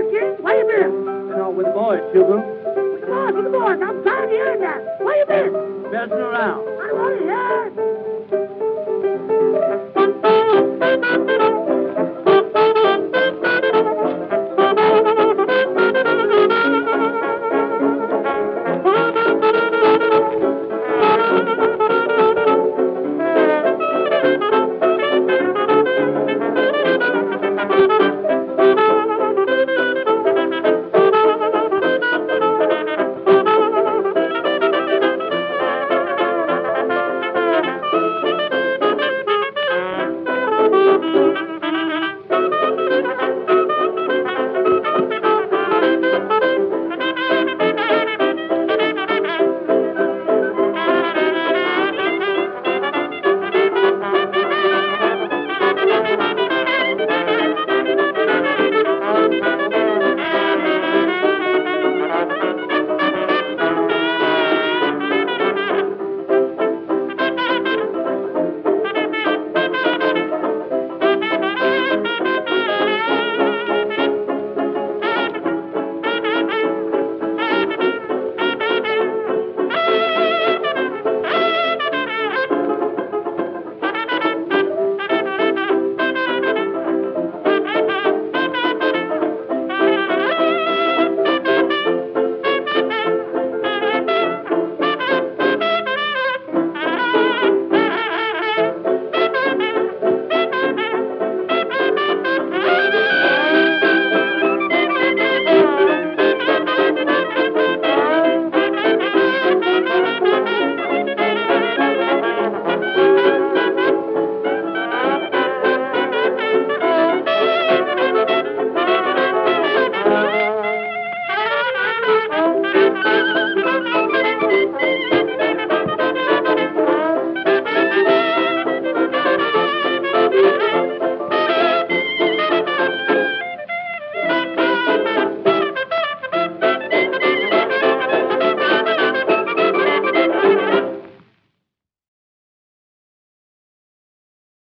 King. Where you been? Been out with the boys, Shubu. With the boys. I'm tired of hearing that. Where you been? Messing around. I don't want to hear it.